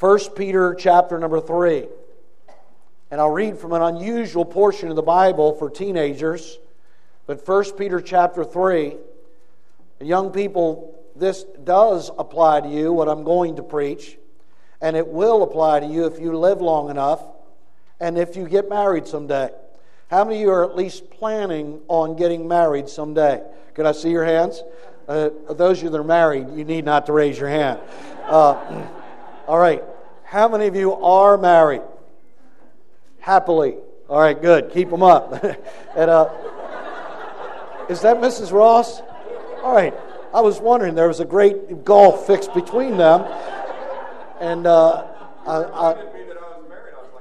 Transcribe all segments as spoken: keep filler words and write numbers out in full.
First Peter chapter number three. And I'll read from an unusual portion of the Bible for teenagers. But First Peter chapter three, young people, this does apply to you, what I'm going to preach. And it will apply to you if you live long enough and if you get married someday. How many of you are at least planning on getting married someday? Could I see your hands? Uh, those of you that are married, you need not to raise your hand. Uh, all right. How many of you are married? Happily. All right, good. Keep them up. and, uh, is that Missus Ross? All right. I was wondering, there was a great gulf fixed between them. And uh, I, I, didn't mean that I was married. I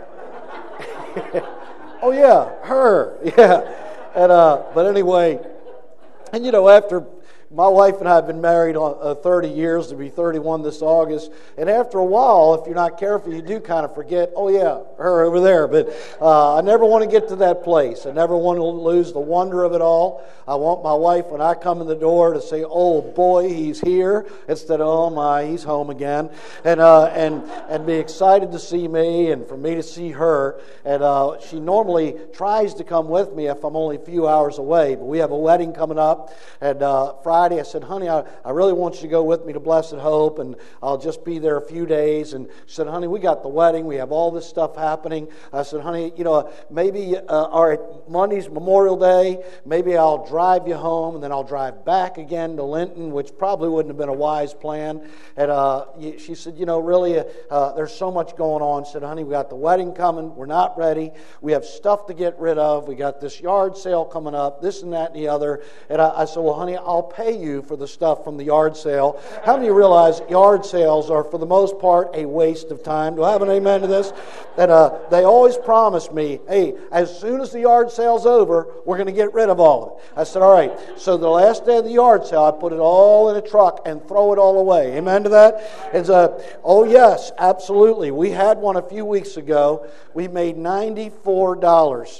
was like, oh, yeah. oh, yeah, her. Yeah. And, uh, but anyway, and you know, after my wife and I have been married uh, thirty years, to be thirty-one this August, and after a while, if you're not careful, you do kind of forget, oh yeah, her over there. But uh, I never want to get to that place. I never want to lose the wonder of it all. I want my wife, when I come in the door, to say, oh boy, he's here, instead of, oh my, he's home again. And uh, and and be excited to see me and for me to see her. And uh, she normally tries to come with me if I'm only a few hours away. But we have a wedding coming up, and uh, Friday, I said, honey, I, I really want you to go with me to Blessed Hope, and I'll just be there a few days. And she said, honey, we got the wedding. We have all this stuff happening. I said, honey, you know, maybe, uh, all right, Monday's Memorial Day. Maybe I'll drive you home, and then I'll drive back again to Linton, which probably wouldn't have been a wise plan. And uh, she said, you know, really, uh, there's so much going on. She said, honey, we got the wedding coming. We're not ready. We have stuff to get rid of. We got this yard sale coming up, this and that and the other. And I, I said, well, honey, I'll pay you for the stuff from the yard sale. How many of you realize yard sales are, for the most part, a waste of time? Do I have an amen to this? That uh, they always promise me, hey, as soon as the yard sale's over, we're going to get rid of all of it. I said, all right. So the last day of the yard sale, I put it all in a truck and throw it all away. Amen to that? It's a, oh yes, absolutely. We had one a few weeks ago. We made ninety-four dollars.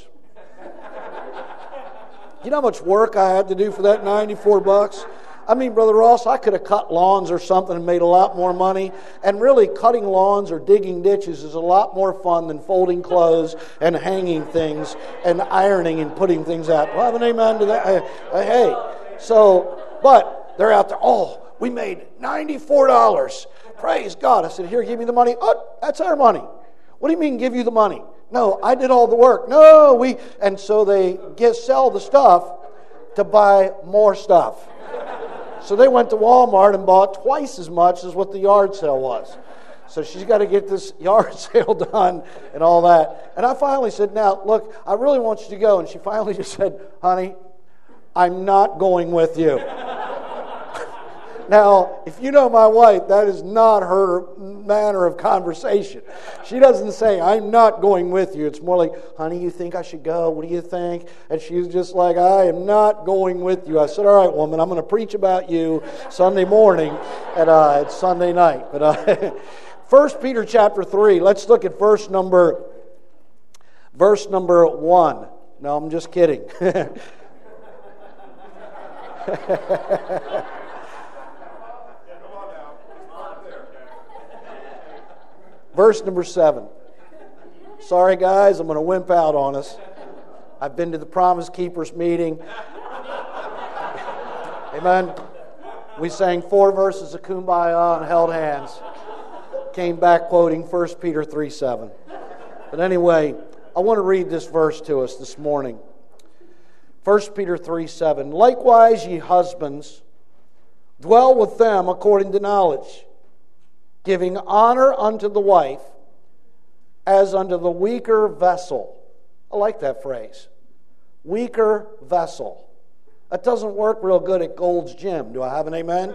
You know how much work I had to do for that ninety-four bucks? I mean, Brother Ross, I could have cut lawns or something and made a lot more money. And really, cutting lawns or digging ditches is a lot more fun than folding clothes and hanging things and ironing and putting things out. Well, have an amen to that. Uh, hey, so, but they're out there, oh, we made ninety-four dollars. Praise God. I said, here, give me the money. Oh, that's our money. What do you mean, give you the money? No, I did all the work. No, we... And so they get sell the stuff to buy more stuff. So they went to Walmart and bought twice as much as what the yard sale was. So she's got to get this yard sale done and all that. And I finally said, now, look, I really want you to go. And she finally just said, honey, I'm not going with you. Now, if you know my wife, that is not her manner of conversation. She doesn't say, I'm not going with you. It's more like, honey, you think I should go? What do you think? And she's just like, I am not going with you. I said, all right, woman, I'm going to preach about you Sunday morning, and uh, it's Sunday night. But uh, First Peter chapter three, let's look at verse number, verse number one. No, I'm just kidding. Verse number seven. Sorry, guys, I'm going to wimp out on us. I've been to the Promise Keepers meeting. Amen. We sang four verses of Kumbaya and held hands. Came back quoting First Peter three seven. But anyway, I want to read this verse to us this morning. First Peter three seven. Likewise, ye husbands, dwell with them according to knowledge, giving honor unto the wife as unto the weaker vessel. I like that phrase. Weaker vessel. That doesn't work real good at Gold's Gym. Do I have an amen?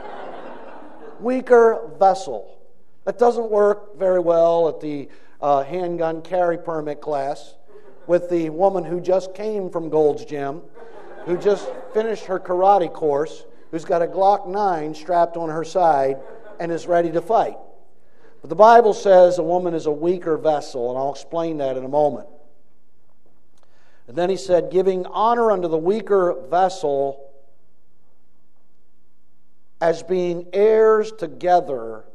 Weaker vessel. That doesn't work very well at the uh, handgun carry permit class with the woman who just came from Gold's Gym, who just finished her karate course, who's got a Glock nine strapped on her side and is ready to fight. But the Bible says a woman is a weaker vessel, and I'll explain that in a moment. And then he said, giving honor unto the weaker vessel as being heirs together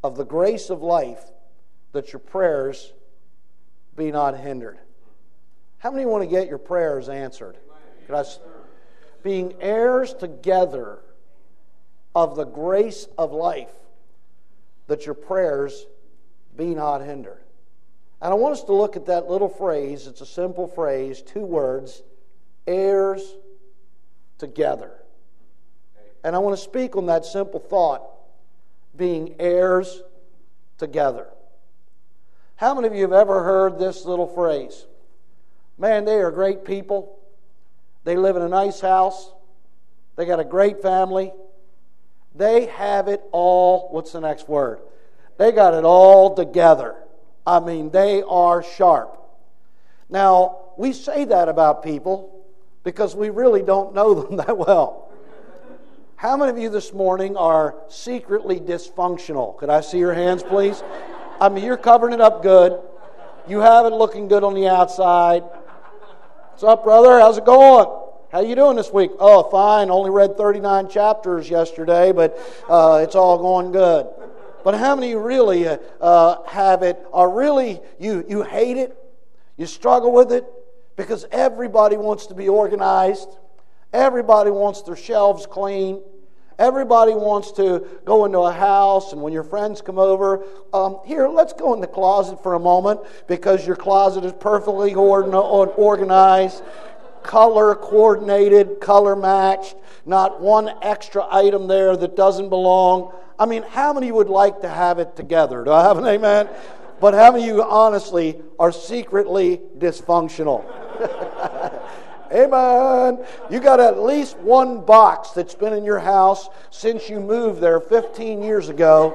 of the grace of life, that your prayers be not hindered. How many want to get your prayers answered? Could I, being heirs together of the grace of life, that your prayers be not hindered. And I want us to look at that little phrase. It's a simple phrase, two words, heirs together. And I want to speak on that simple thought, being heirs together. How many of you have ever heard this little phrase? Man, they are great people. They live in a nice house. They got a great family. They have it all. What's the next word? They got it all together. I mean, they are sharp. Now, we say that about people because we really don't know them that well. How many of you this morning are secretly dysfunctional? Could I see your hands, please? I mean, you're covering it up good. You have it looking good on the outside. What's up, brother? How's it going? How you doing this week? Oh, fine. Only read thirty-nine chapters yesterday, but uh, it's all going good. But how many of you really uh, uh, have it, are really, you, you hate it, you struggle with it, because everybody wants to be organized, everybody wants their shelves clean, everybody wants to go into a house, and when your friends come over, um, here, let's go in the closet for a moment, because your closet is perfectly organized, color coordinated, color matched, not one extra item there that doesn't belong. I mean, how many would like to have it together? Do I have an amen? But how many of you honestly are secretly dysfunctional? Amen. You got at least one box that's been in your house since you moved there fifteen years ago,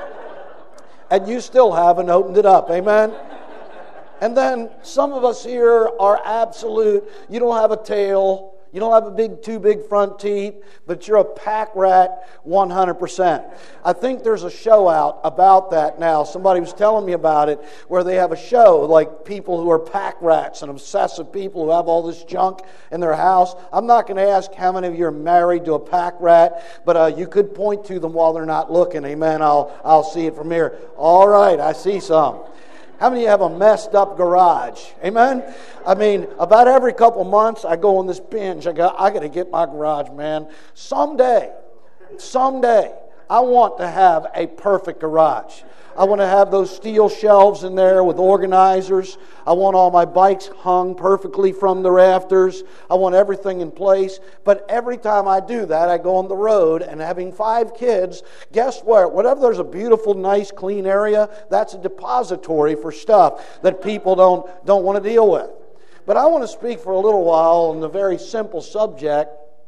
and you still haven't opened it up. Amen. And then some of us here are absolute, you don't have a tail, you don't have a big, two big front teeth, but you're a pack rat one hundred percent. I think there's a show out about that now. Somebody was telling me about it, where they have a show like people who are pack rats and obsessive people who have all this junk in their house. I'm not going to ask how many of you are married to a pack rat, but uh, you could point to them while they're not looking. Amen. I'll, I'll see it from here. All right, I see some. How many of you have a messed up garage? Amen? I mean, about every couple months, I go on this binge. I got, I got to get my garage, man. Someday, someday, I want to have a perfect garage. I want to have those steel shelves in there with organizers. I want all my bikes hung perfectly from the rafters. I want everything in place. But every time I do that, I go on the road, and having five kids, guess what? Whatever there's a beautiful, nice, clean area, that's a depository for stuff that people don't, don't want to deal with. But I want to speak for a little while on the very simple subject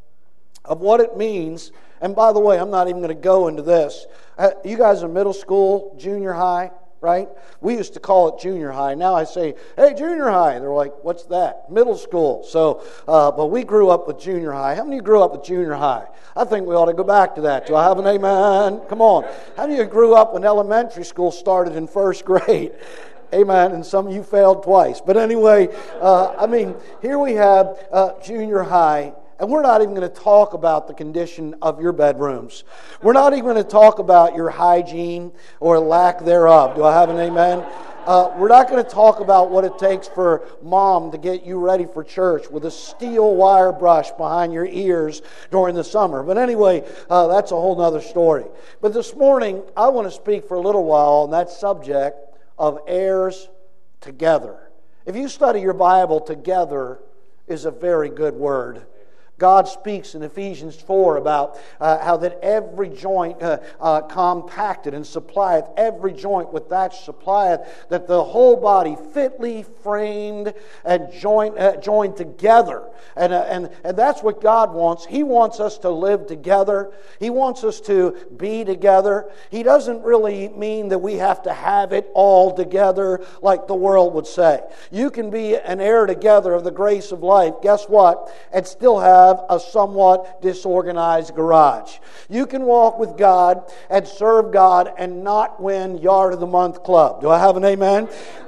of what it means. And by the way, I'm not even going to go into this. Uh, you guys are middle school, junior high, right? We used to call it junior high. Now I say, hey, junior high. They're like, what's that? Middle school. So, uh, but we grew up with junior high. How many of you grew up with junior high? I think we ought to go back to that. Do I have an amen? Come on. How many of you grew up when elementary school started in first grade? Amen. And some of you failed twice. But anyway, uh, I mean, here we have uh, junior high. And we're not even going to talk about the condition of your bedrooms. We're not even going to talk about your hygiene or lack thereof. Do I have an amen? Uh, we're not going to talk about what it takes for mom to get you ready for church with a steel wire brush behind your ears during the summer. But anyway, uh, that's a whole other story. But this morning, I want to speak for a little while on that subject of heirs together. If you study your Bible, together is a very good word. God speaks in Ephesians four about uh, how that every joint uh, uh, compacted and supplieth, every joint with that supplieth, that the whole body fitly framed and joined, uh, joined together. And, uh, and, and that's what God wants. He wants us to live together. He wants us to be together. He doesn't really mean that we have to have it all together like the world would say. You can be an heir together of the grace of life, guess what, and still have a somewhat disorganized garage. You can walk with God and serve God and not win Yard of the Month Club. Do I have an amen?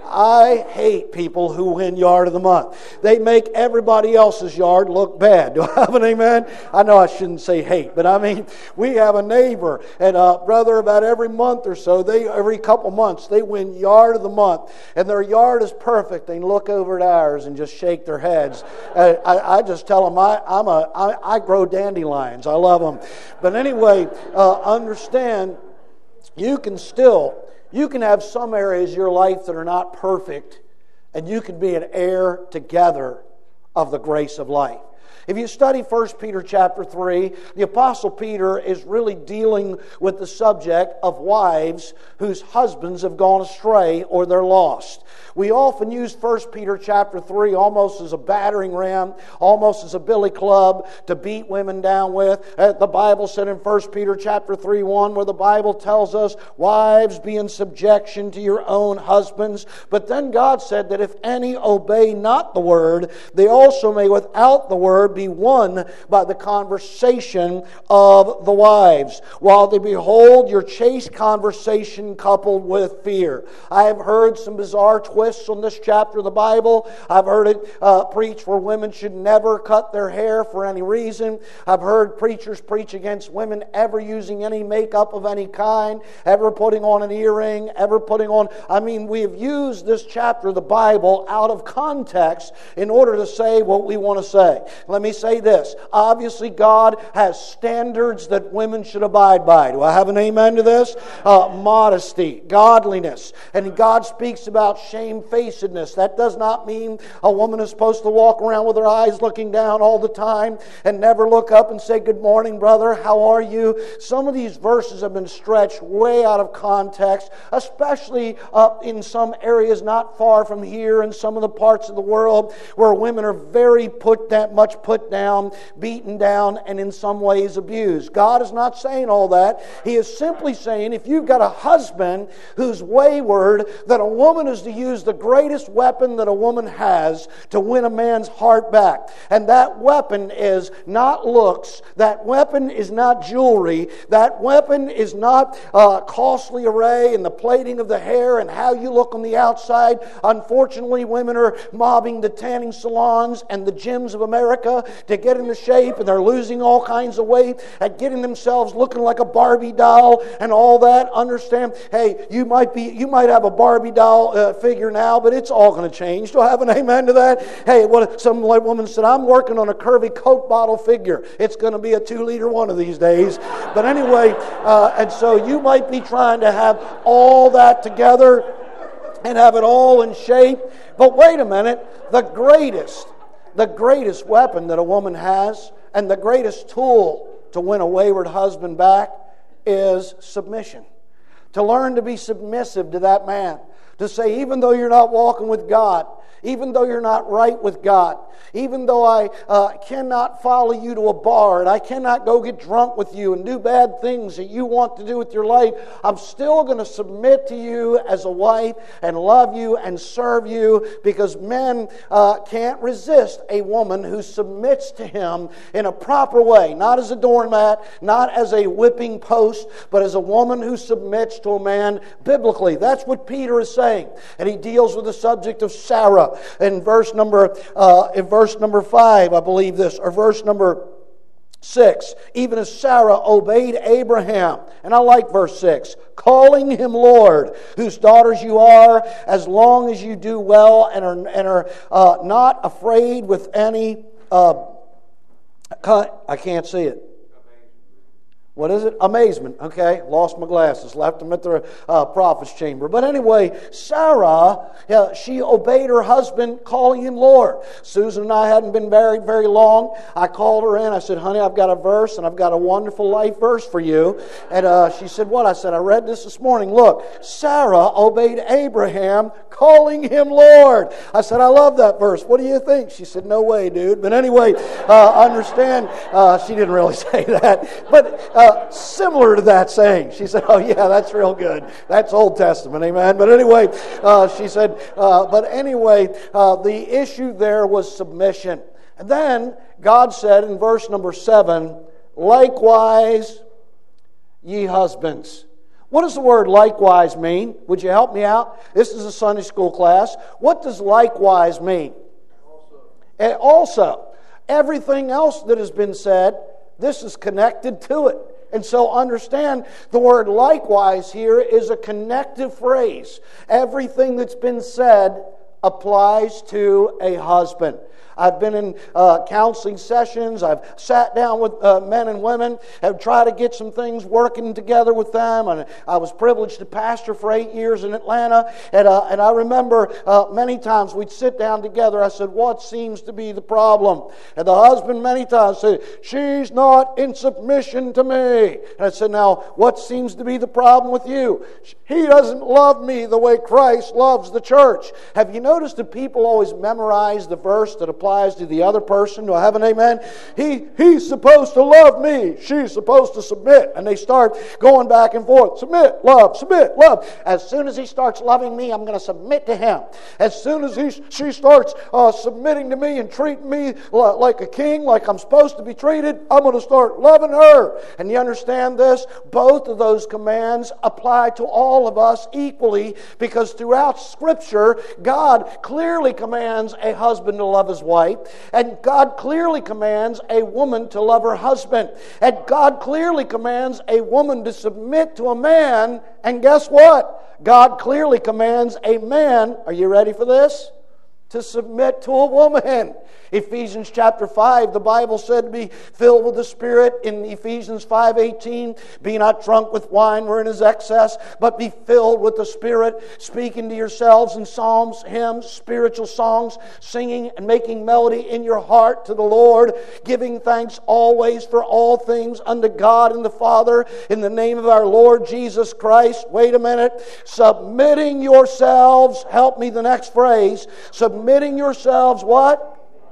I hate people who win Yard of the Month. They make everybody else's yard look bad. Do I have an amen? I know I shouldn't say hate, but I mean, we have a neighbor, and uh, brother, about every month or so, they every couple months, they win Yard of the Month, and their yard is perfect. They look over at ours and just shake their heads. Uh, I, I just tell them, I, I'm a, I, I grow dandelions. I love them. But anyway, uh, understand, you can still... You can have some areas of your life that are not perfect, and you can be an heir together of the grace of life. If you study First Peter chapter three, the Apostle Peter is really dealing with the subject of wives whose husbands have gone astray or they're lost. We often use First Peter chapter three almost as a battering ram, almost as a billy club to beat women down with. Uh, the Bible said in First Peter chapter three one, where the Bible tells us, wives, be in subjection to your own husbands. But then God said that if any obey not the word, they also may without the word be won by the conversation of the wives, while they behold your chaste conversation coupled with fear. I have heard some bizarre twists on this chapter of the Bible. I've heard it uh, preached where women should never cut their hair for any reason. I've heard preachers preach against women ever using any makeup of any kind, ever putting on an earring, ever putting on... I mean, we have used this chapter of the Bible out of context in order to say what we want to say. Let me say this. Obviously, God has standards that women should abide by. Do I have an amen to this? Uh, modesty, godliness. And God speaks about shamefacedness. That does not mean a woman is supposed to walk around with her eyes looking down all the time and never look up and say, good morning, brother, how are you? Some of these verses have been stretched way out of context, especially uh, in some areas not far from here in some of the parts of the world where women are very put that much put down, beaten down, and in some ways abused. God is not saying all that. He is simply saying if you've got a husband who's wayward, that a woman is to use the greatest weapon that a woman has to win a man's heart back. And that weapon is not looks. That weapon is not jewelry. That weapon is not uh, costly array and the plaiting of the hair and how you look on the outside. Unfortunately, women are mobbing the tanning salons and the gyms of America to get into shape, and they're losing all kinds of weight and getting themselves looking like a Barbie doll and all that. Understand, hey, you might be, you might have a Barbie doll uh, figure now, but it's all going to change. Do I have an amen to that? Hey, what some woman said, I'm working on a curvy Coke bottle figure. It's going to be a two-liter one of these days. But anyway, uh, and so you might be trying to have all that together and have it all in shape. But wait a minute, the greatest The greatest weapon that a woman has and the greatest tool to win a wayward husband back is submission. To learn to be submissive to that man. To say, even though you're not walking with God, even though you're not right with God, even though I uh, cannot follow you to a bar and I cannot go get drunk with you and do bad things that you want to do with your life, I'm still going to submit to you as a wife and love you and serve you, because men uh, can't resist a woman who submits to him in a proper way, not as a doormat, not as a whipping post, but as a woman who submits to a man biblically. That's what Peter is saying. And he deals with the subject of Sarah in verse number uh, in verse number five, I believe this, or verse number six. Even as Sarah obeyed Abraham, and I like verse six, calling him Lord, whose daughters you are, as long as you do well and are and are uh, not afraid with any. Uh, I can't see it. What is it? Amazement. Okay, lost my glasses. Left them at the uh, prophet's chamber. But anyway, Sarah, uh, she obeyed her husband, calling him Lord. Susan and I hadn't been married very long. I called her in. I said, honey, I've got a verse, and I've got a wonderful life verse for you. And uh, she said, what? I said, I read this this morning. Look, Sarah obeyed Abraham, calling him Lord. I said, I love that verse. What do you think? She said, no way, dude. But anyway, uh, understand, uh, she didn't really say that. But uh, Uh, similar to that saying. She said, oh yeah, that's real good. That's Old Testament, amen. But anyway, uh, she said, uh, but anyway, uh, the issue there was submission. And then God said in verse number seven, likewise, ye husbands. What does the word likewise mean? Would you help me out? This is a Sunday school class. What does likewise mean? Also. And also, everything else that has been said, this is connected to it. And so understand the word likewise here is a connective phrase. Everything that's been said applies to a husband. I've been in uh, counseling sessions. I've sat down with uh, men and women, have tried to get some things working together with them. And I was privileged to pastor for eight years in Atlanta. And, uh, and I remember uh, many times we'd sit down together. I said, what seems to be the problem? And the husband many times said, she's not in submission to me. And I said, now, what seems to be the problem with you? He doesn't love me the way Christ loves the church. Have you noticed that people always memorize the verse that applies to the other person? Do I have an amen? He, he's supposed to love me. She's supposed to submit. And they start going back and forth. Submit, love, submit, love. As soon as he starts loving me, I'm going to submit to him. As soon as he, she starts uh, submitting to me and treating me like a king, like I'm supposed to be treated, I'm going to start loving her. And you understand this? Both of those commands apply to all of us equally, because throughout Scripture, God clearly commands a husband to love his wife. And God clearly commands a woman to love her husband. And God clearly commands a woman to submit to a man. And guess what? God clearly commands a man, are you ready for this? To submit to a woman. Ephesians chapter five, the Bible said to be filled with the Spirit in Ephesians five eighteen. Be not drunk with wine wherein is excess, but be filled with the Spirit, speaking to yourselves in psalms, hymns, spiritual songs, singing and making melody in your heart to the Lord, giving thanks always for all things unto God and the Father in the name of our Lord Jesus Christ. Wait a minute. Submitting yourselves, help me the next phrase, submitting yourselves what?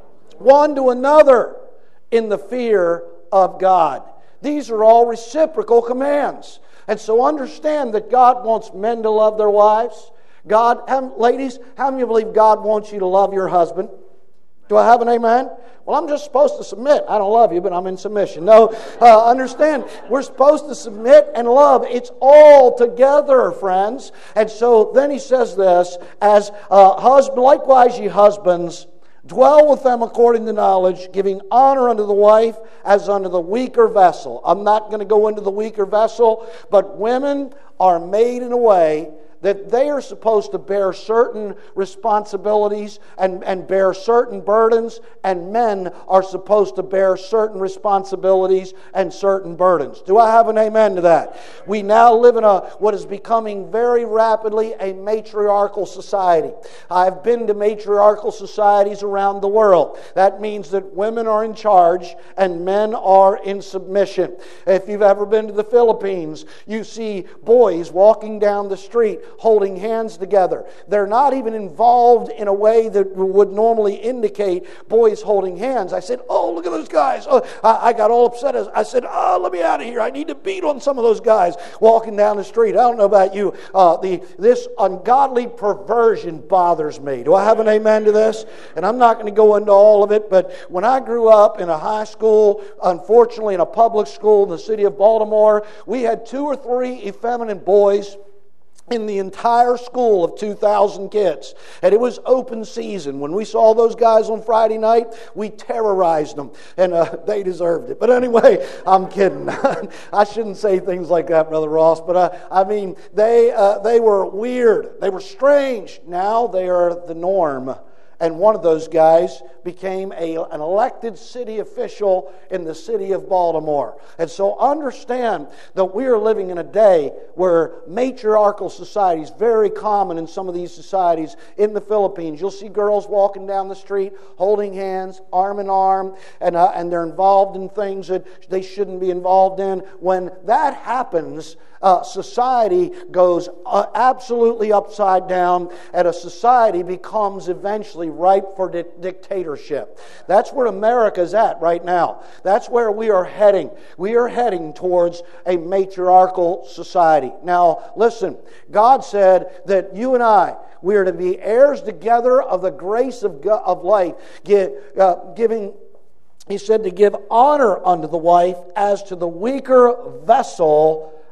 One to another in the fear of God. These are all reciprocal commands. And so understand that God wants men to love their wives. God, how, ladies, how many of you believe God wants you to love your husband? Do I have an amen? Well, I'm just supposed to submit. I don't love you, but I'm in submission. No, uh, understand, we're supposed to submit and love. It's all together, friends. And so then he says this, as uh, husband, likewise ye husbands, dwell with them according to knowledge, giving honor unto the wife as unto the weaker vessel. I'm not going to go into the weaker vessel, but women are made in a way that they are supposed to bear certain responsibilities and, and bear certain burdens, and men are supposed to bear certain responsibilities and certain burdens. Do I have an amen to that? We now live in a what is becoming very rapidly a matriarchal society. I've been to matriarchal societies around the world. That means that women are in charge and men are in submission. If you've ever been to the Philippines, you see boys walking down the street holding hands together. They're not even involved in a way that would normally indicate boys holding hands. I said, oh, look at those guys. Oh, I, I got all upset. I said, oh, let me out of here. I need to beat on some of those guys walking down the street. I don't know about you. Uh, the This ungodly perversion bothers me. Do I have an amen to this? And I'm not going to go into all of it, but when I grew up in a high school, unfortunately in a public school in the city of Baltimore, we had two or three effeminate boys in the entire school of two thousand kids. And it was open season. When we saw those guys on Friday night, we terrorized them. And uh, they deserved it. But anyway, I'm kidding. I shouldn't say things like that, Brother Ross. But uh, I mean, they, uh, they were weird. They were strange. Now they are the norm. And one of those guys became a, an elected city official in the city of Baltimore. And so understand that we are living in a day where matriarchal society is very common in some of these societies in the Philippines. You'll see girls walking down the street holding hands, arm in arm, and, uh, and they're involved in things that they shouldn't be involved in. When that happens, Uh, society goes uh, absolutely upside down, and a society becomes eventually ripe for di- dictatorship. That's where America's at right now. That's where we are heading. We are heading towards a matriarchal society. Now, listen, God said that you and I, we are to be heirs together of the grace of, God, of life, give, uh, giving He said to give honor unto the wife as to the weaker vessel,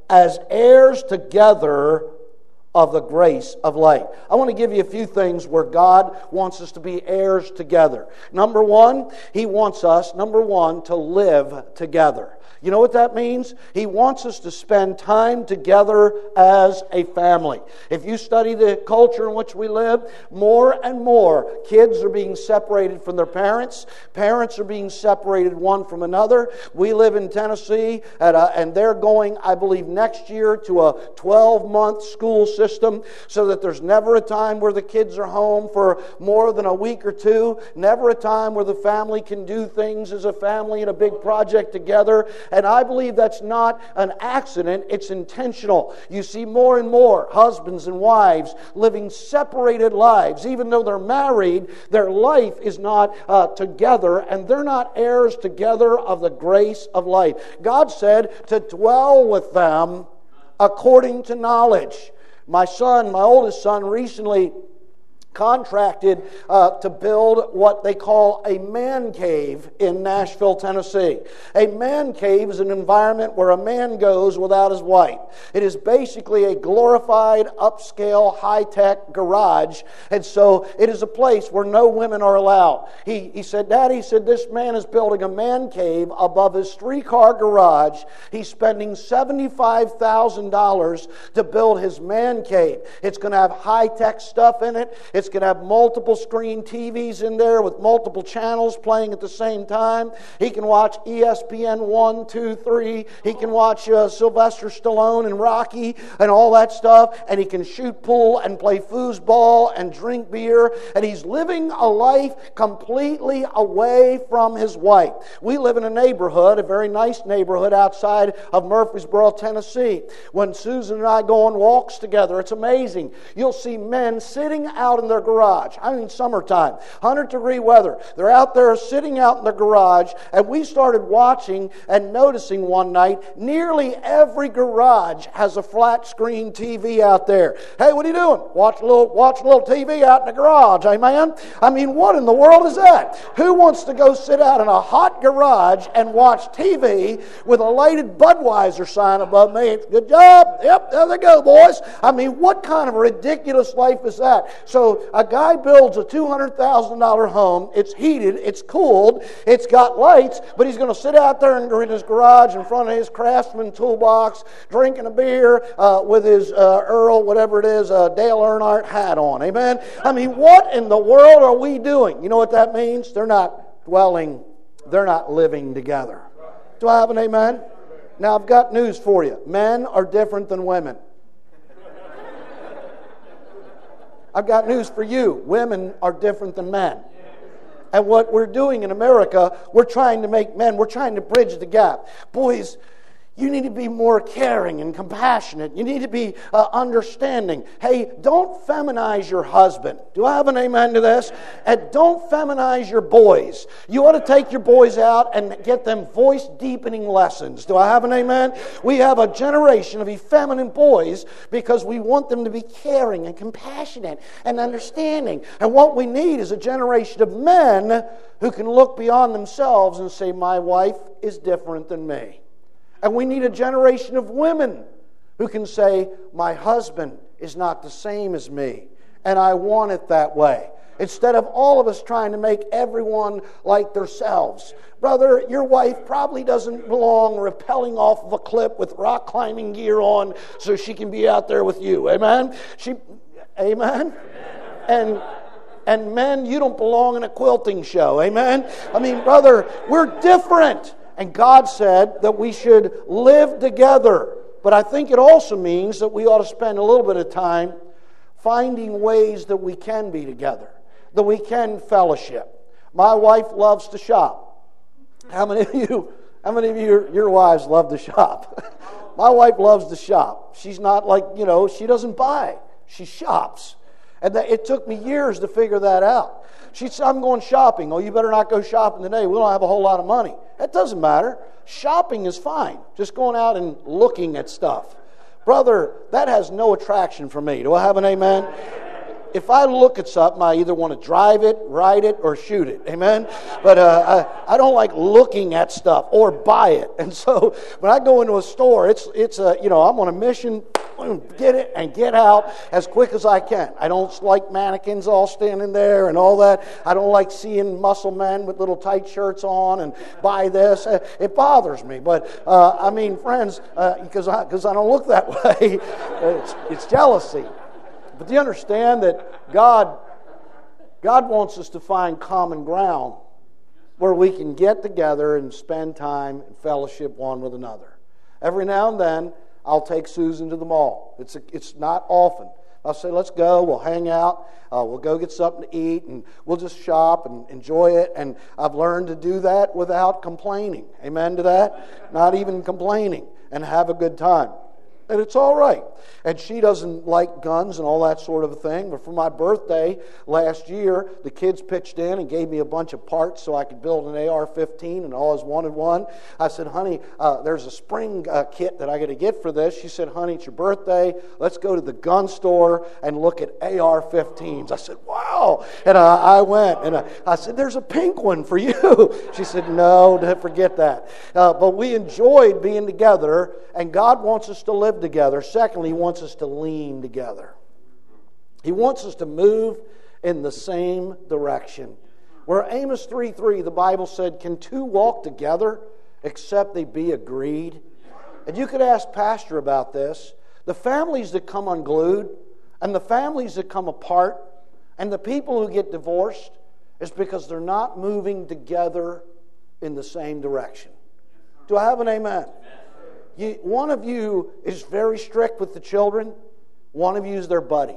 as heirs together of the grace of light. I want to give you a few things where God wants us to be heirs together. Number one, He wants us, number one, to live together. You know what that means? He wants us to spend time together as a family. If you study the culture in which we live, more and more kids are being separated from their parents. Parents are being separated one from another. We live in Tennessee, at a, and they're going, I believe, next year to a twelve-month school system so that there's never a time where the kids are home for more than a week or two. Never a time where the family can do things as a family in a big project together. And I believe that's not an accident, it's intentional. You see more and more husbands and wives living separated lives. Even though they're married, their life is not uh, together, and they're not heirs together of the grace of life. God said to dwell with them according to knowledge. My son, my oldest son, recently contracted uh, to build what they call a man cave in Nashville, Tennessee. A man cave is an environment where a man goes without his wife. It is basically a glorified, upscale, high-tech garage, and so it is a place where no women are allowed. He, he said, Daddy, he said, this man is building a man cave above his three-car garage. He's spending seventy-five thousand dollars to build his man cave. It's going to have high-tech stuff in it. It's going to have multiple screen T Vs in there with multiple channels playing at the same time. He can watch E S P N one, two, three. He can watch uh, Sylvester Stallone and Rocky and all that stuff. And he can shoot pool and play foosball and drink beer. And he's living a life completely away from his wife. We live in a neighborhood, a very nice neighborhood outside of Murfreesboro, Tennessee. When Susan and I go on walks together, it's amazing. You'll see men sitting out in their garage. I mean summertime, one hundred degree weather. They're out there sitting out in their garage, and we started watching and noticing one night nearly every garage has a flat screen T V out there. Hey, what are you doing? Watch a little, watch a little T V out in the garage, amen? I mean, what in the world is that? Who wants to go sit out in a hot garage and watch T V with a lighted Budweiser sign above me? Good job. Yep, there they go, boys. I mean, what kind of a ridiculous life is that? So a guy builds a two hundred thousand dollars home. It's heated. It's cooled. It's got lights. But he's going to sit out there in his garage in front of his Craftsman toolbox, drinking a beer uh, with his uh, Earl, whatever it is, uh, Dale Earnhardt hat on. Amen? I mean, what in the world are we doing? You know what that means? They're not dwelling. They're not living together. Do I have an amen? Now, I've got news for you. Men are different than women. I've got news for you. Women are different than men. And what we're doing in America, we're trying to make men, we're trying to bridge the gap. Boys, you need to be more caring and compassionate. You need to be uh, understanding. Hey, don't feminize your husband. Do I have an amen to this? And don't feminize your boys. You ought to take your boys out and get them voice-deepening lessons. Do I have an amen? We have a generation of effeminate boys because we want them to be caring and compassionate and understanding. And what we need is a generation of men who can look beyond themselves and say, my wife is different than me. And we need a generation of women who can say, my husband is not the same as me, and I want it that way. Instead of all of us trying to make everyone like themselves. Brother, your wife probably doesn't belong rappelling off of a cliff with rock climbing gear on so she can be out there with you. Amen? She, amen? And... And men, you don't belong in a quilting show. Amen? I mean, brother, we're different. And God said that we should live together. But I think it also means that we ought to spend a little bit of time finding ways that we can be together, that we can fellowship. My wife loves to shop. How many of you, how many of you, your, your wives love to shop? My wife loves to shop. She's not like, you know, she doesn't buy. She shops. And that, it took me years to figure that out. She said, I'm going shopping. Oh, you better not go shopping today. We don't have a whole lot of money. That doesn't matter. Shopping is fine. Just going out and looking at stuff. Brother, that has no attraction for me. Do I have an amen? if I look at something, I either want to drive it, ride it, or shoot it. Amen? But uh, I, I don't like looking at stuff or buy it. And so when I go into a store, it's, it's a, you know, I'm on a mission, get it and get out as quick as I can. I don't like mannequins all standing there and all that. I don't like seeing muscle men with little tight shirts on and buy this. It bothers me. But, uh, I mean, friends, because uh, I, 'cause I don't look that way, it's, it's jealousy. But do you understand that God, God wants us to find common ground where we can get together and spend time and fellowship one with another? Every now and then, I'll take Susan to the mall. It's a, it's not often. I'll say, let's go, we'll hang out, uh, we'll go get something to eat, and we'll just shop and enjoy it. And I've learned to do that without complaining. Amen to that? Not even complaining, and have a good time. And it's all right. And she doesn't like guns and all that sort of a thing. But for my birthday last year, the kids pitched in and gave me a bunch of parts so I could build an A R fifteen, and I always wanted one. I said, honey, uh, there's a spring uh, kit that I got to get for this. She said, honey, it's your birthday. Let's go to the gun store and look at A R fifteens. I said, wow. And uh, I went, and uh, I said, there's a pink one for you. She said, no, forget that. Uh, but we enjoyed being together, and God wants us to live together. Secondly, He wants us to lean together. He wants us to move in the same direction. Where Amos three three, the Bible said, can two walk together except they be agreed? And you could ask Pastor about this. The families that come unglued and the families that come apart and the people who get divorced is because they're not moving together in the same direction. Do I have an amen? You, one of you is very strict with the children. One of you is their buddy.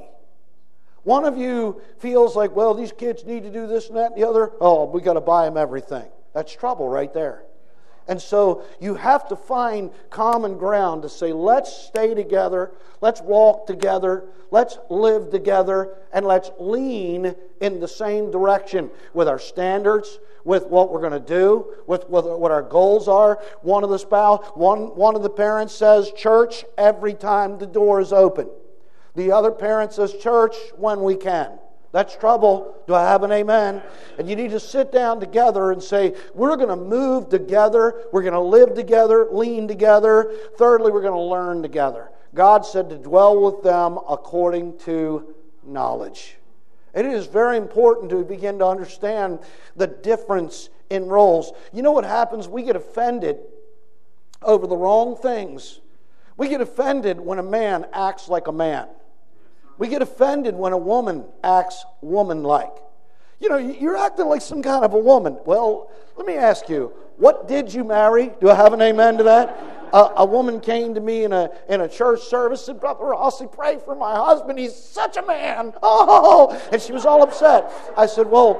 One of you feels like, well, these kids need to do this and that and the other. Oh, we got to buy them everything. That's trouble right there. And so you have to find common ground to say, let's stay together, let's walk together, let's live together, and let's lean in the same direction with our standards, with what we're going to do, with what our goals are. One of the spouse, one, one of the parents says church every time the door is open. The other parent says church when we can. That's trouble. Do I have an amen? And you need to sit down together and say, we're going to move together. We're going to live together, lean together. Thirdly, we're going to learn together. God said to dwell with them according to knowledge. And it is very important to begin to understand the difference in roles. You know what happens? We get offended over the wrong things. We get offended when a man acts like a man. We get offended when a woman acts woman-like. You know, you're acting like some kind of a woman. Well, let me ask you, what did you marry? Do I have an amen to that? Uh, a woman came to me in a in a church service and said, Brother Rossi, pray for my husband. He's such a man. Oh, and she was all upset. I said, well,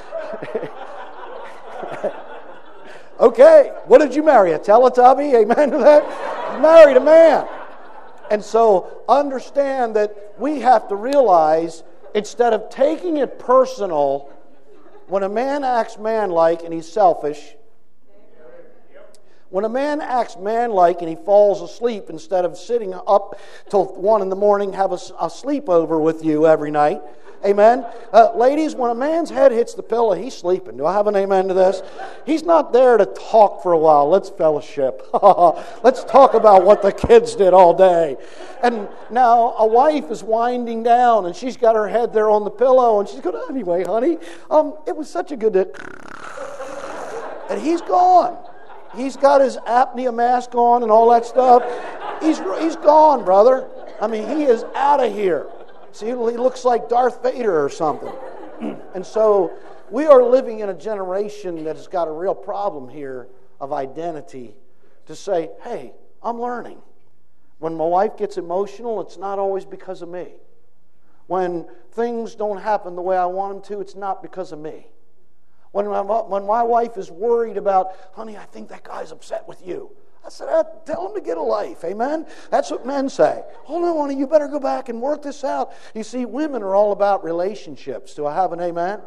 okay, what did you marry? A Teletubby? Amen to that? You married a man. And so understand that we have to realize, instead of taking it personal, when a man acts man-like and he's selfish, when a man acts man-like and he falls asleep instead of sitting up till one in the morning, have a, a sleepover with you every night. Amen? Uh, ladies, when a man's head hits the pillow, he's sleeping. Do I have an amen to this? He's not there to talk for a while. Let's fellowship. Let's talk about what the kids did all day. And now a wife is winding down and she's got her head there on the pillow and she's going, anyway, honey, um, it was such a good day. And he's gone. He's got his apnea mask on and all that stuff. He's, he's gone, brother. I mean, he is out of here. See, he looks like Darth Vader or something. And so we are living in a generation that has got a real problem here of identity, to say, hey, I'm learning. When my wife gets emotional, it's not always because of me. When things don't happen the way I want them to, it's not because of me. When my, when my wife is worried about, honey, I think that guy's upset with you. I said, uh, tell him to get a life, amen? That's what men say. Oh, no, honey, you better go back and work this out. You see, women are all about relationships. Do I have an amen?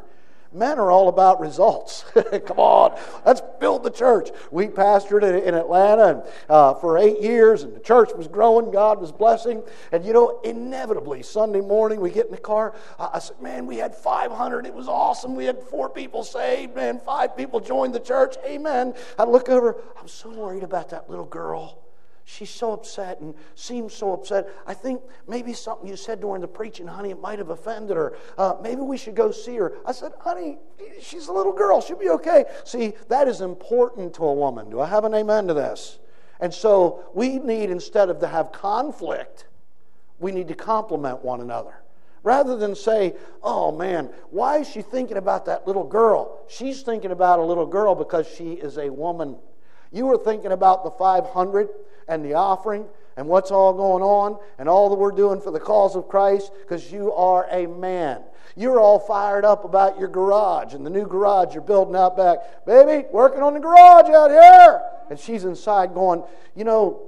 Men are all about results. Come on, let's build the church. We pastored in, in Atlanta and, uh, for eight years, and the church was growing. God was blessing. And, you know, inevitably, Sunday morning, we get in the car. I, I said, man, we had five hundred. It was awesome. We had four people saved. Man, five people joined the church. Amen. I look over. I'm so worried about that little girl. She's so upset and seems so upset. I think maybe something you said during the preaching, honey, it might have offended her. Uh, maybe we should go see her. I said, honey, she's a little girl. She'll be okay. See, that is important to a woman. Do I have an amen to this? And so we need, instead of to have conflict, we need to compliment one another. Rather than say, oh man, why is she thinking about that little girl? She's thinking about a little girl because she is a woman. You were thinking about the five hundred and the offering and what's all going on and all that we're doing for the cause of Christ because you are a man. You're all fired up about your garage and the new garage you're building out back. Baby, working on the garage out here. And she's inside going, you know,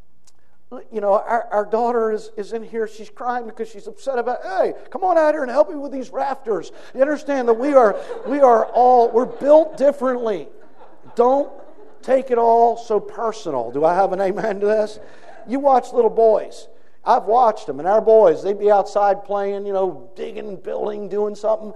you know, our, our daughter is, is in here. She's crying because she's upset about, hey, come on out here and help me with these rafters. You understand that we are, we are all, we're built differently. Don't take it all so personal. Do I have an amen to this? You watch little boys. I've watched them, and our boys, they'd be outside playing, you know, digging, building, doing something.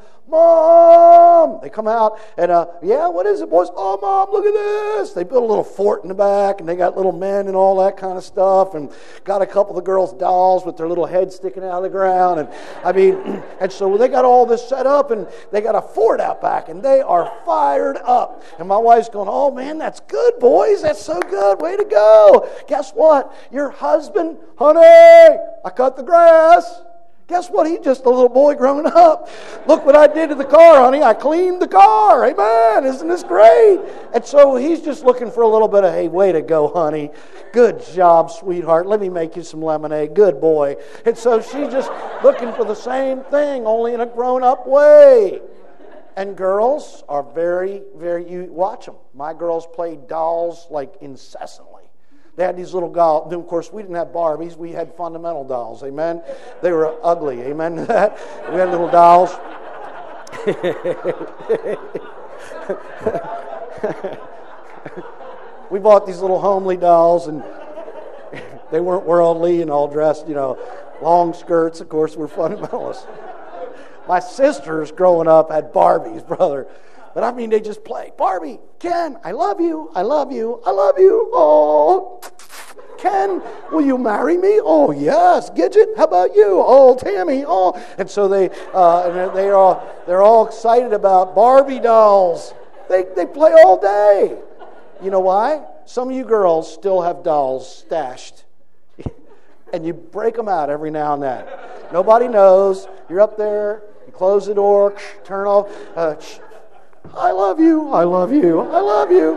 Mom! They come out, and, uh, yeah, what is it, boys? Oh, Mom, look at this. They built a little fort in the back, and they got little men and all that kind of stuff, and got a couple of the girls' dolls with their little heads sticking out of the ground. And, I mean, and so they got all this set up, and they got a fort out back, and they are fired up. And my wife's going, oh, man, that's good, boys. That's so good. Way to go. Guess what? Your husband, honey, I cut the grass. Guess what? He's just a little boy growing up. Look what I did to the car, honey. I cleaned the car. Amen. Isn't this great? And so he's just looking for a little bit of, hey, way to go, honey. Good job, sweetheart. Let me make you some lemonade. Good boy. And so she's just looking for the same thing, only in a grown-up way. And girls are very, very, you watch them. My girls play dolls like incessantly. They had these little dolls. Of course, we didn't have Barbies. We had fundamental dolls. Amen? They were ugly. Amen to that? We had little dolls. We bought these little homely dolls, and they weren't worldly and all dressed, you know, long skirts. Of course, we're fundamentalists. My sisters growing up had Barbies, brother. But I mean, they just play. Barbie, Ken, I love you. I love you. I love you. Oh, Ken, will you marry me? Oh, yes. Gidget, how about you? Oh, Tammy. Oh, and so they uh, and they are they're all excited about Barbie dolls. They they play all day. You know why? Some of you girls still have dolls stashed, and you break them out every now and then. Nobody knows. You're up there. You close the door. Turn off. Uh, I love you, I love you, I love you.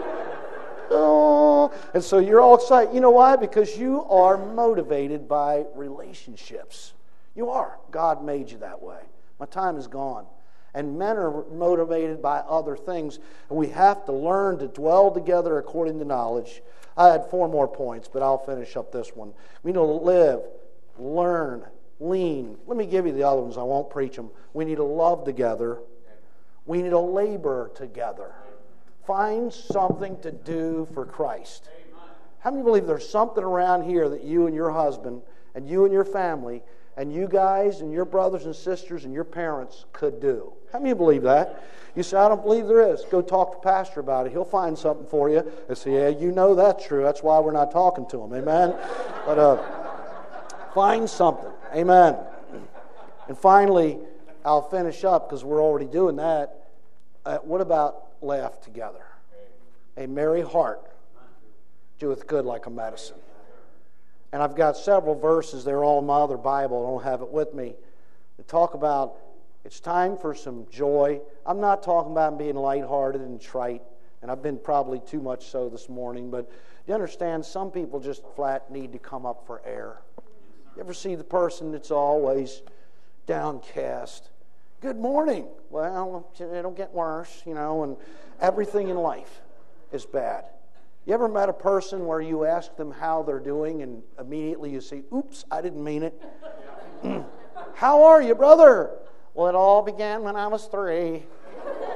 Oh. And so you're all excited. You know why? Because you are motivated by relationships. You are. God made you that way. My time is gone. And men are motivated by other things. And we have to learn to dwell together according to knowledge. I had four more points, but I'll finish up this one. We need to live, learn, lean. Let me give you the other ones. I won't preach them. We need to love together. We need to labor together. Find something to do for Christ. How many believe there's something around here that you and your husband and you and your family and you guys and your brothers and sisters and your parents could do? How many believe that? You say, I don't believe there is. Go talk to Pastor about it. He'll find something for you. They say, yeah, you know that's true. That's why we're not talking to him. Amen? But uh, find something. Amen. And finally, I'll finish up because we're already doing that. Uh, what about laugh together? A merry heart doeth good like a medicine. And I've got several verses. They're all in my other Bible. I don't have it with me. They talk about it's time for some joy. I'm not talking about being lighthearted and trite, and I've been probably too much so this morning, but you understand some people just flat need to come up for air. You ever see the person that's always downcast? Good morning. Well, it'll get worse, you know, and everything in life is bad. You ever met a person where you ask them how they're doing and immediately you say, oops, I didn't mean it. How are you, brother? Well, it all began when I was three.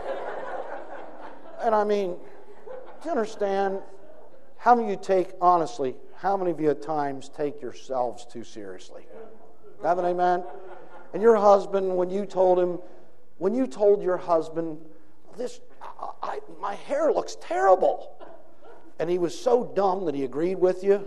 And I mean, do you understand how many of you take, honestly, how many of you at times take yourselves too seriously? Have an amen? And your husband, when you told him, when you told your husband, this, I, I, my hair looks terrible. And he was so dumb that he agreed with you.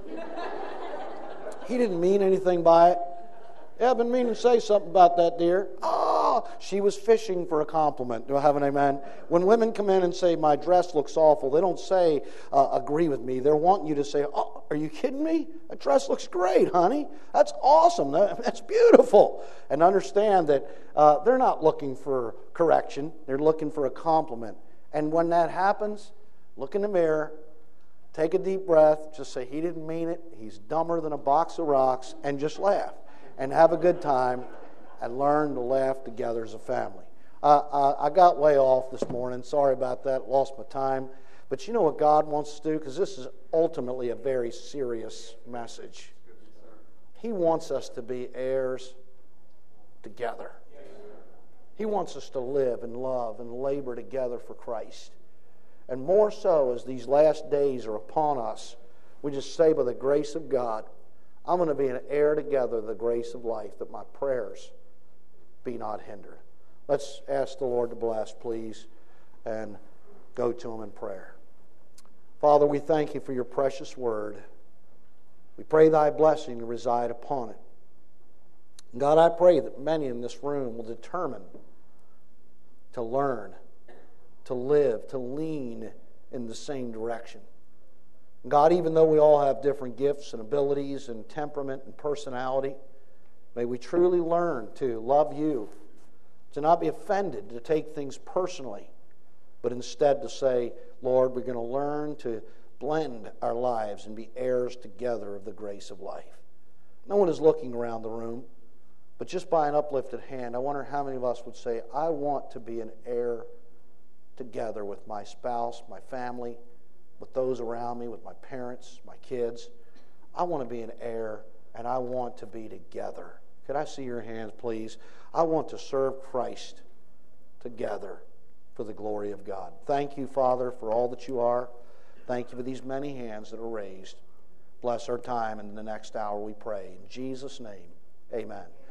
He didn't mean anything by it. Yeah, I've been meaning to say something about that, dear. Oh, she was fishing for a compliment. Do I have an amen? When women come in and say, my dress looks awful, they don't say, uh, agree with me. They're wanting you to say, oh, are you kidding me? That dress looks great, honey. That's awesome. That's beautiful. And understand that uh, they're not looking for correction. They're looking for a compliment. And when that happens, look in the mirror, take a deep breath, just say, he didn't mean it. He's dumber than a box of rocks, and just laugh. And have a good time, and learn to laugh together as a family. Uh, uh, I got way off this morning. Sorry about that. Lost my time. But you know what God wants us to do? Because this is ultimately a very serious message. He wants us to be heirs together. He wants us to live and love and labor together for Christ. And more so as these last days are upon us, we just say by the grace of God, I'm going to be an heir together of the grace of life, that my prayers be not hindered. Let's ask the Lord to bless, please, and go to Him in prayer. Father, we thank You for Your precious word. We pray Thy blessing to reside upon it. God, I pray that many in this room will determine to learn, to live, to lean in the same direction. God, even though we all have different gifts and abilities and temperament and personality, may we truly learn to love You, to not be offended, to take things personally, but instead to say, Lord, we're going to learn to blend our lives and be heirs together of the grace of life. No one is looking around the room, but just by an uplifted hand, I wonder how many of us would say, I want to be an heir together with my spouse, my family, with those around me, with my parents, my kids. I want to be an heir, and I want to be together. Could I see your hands, please? I want to serve Christ together for the glory of God. Thank You, Father, for all that You are. Thank You for these many hands that are raised. Bless our time in the next hour, we pray. In Jesus' name, amen.